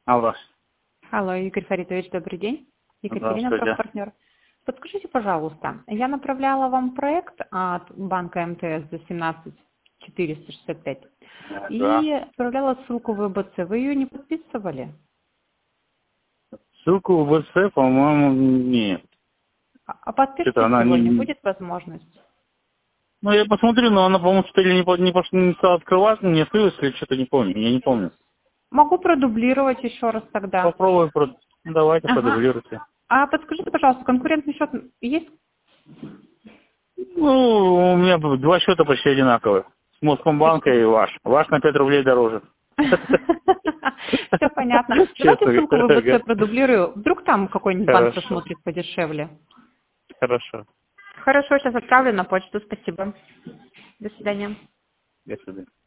Алло. Алло, Игорь Фаритович, добрый день. Екатерина, Здравствуйте. партнер. Подскажите, пожалуйста, я направляла вам проект от банка МТС за 17465 Да. и отправляла ссылку в ВБЦ. Вы ее не подписывали? Ссылку в ВЦ, по-моему, нет. А Что-то подпишите она сегодня, не... будет возможность? Ну, я посмотрю, но она, по-моему, что-то или не стала открываться, не открылась, или что-то не помню. Я не помню. Могу продублировать еще раз тогда. Попробую, давайте, Ага. продублируйте. А подскажите, пожалуйста, конкурентный счет есть? Ну, у меня два счета почти одинаковые. С Москомбанка и ваш. Ваш на 5 рублей дороже. Все понятно. Давайте Честно ссылку в говоря. ВБЦ продублирую. Вдруг там какой-нибудь банк Хорошо. посмотрит подешевле. Хорошо. Хорошо, сейчас отправлю на почту. Спасибо. До свидания. До свидания.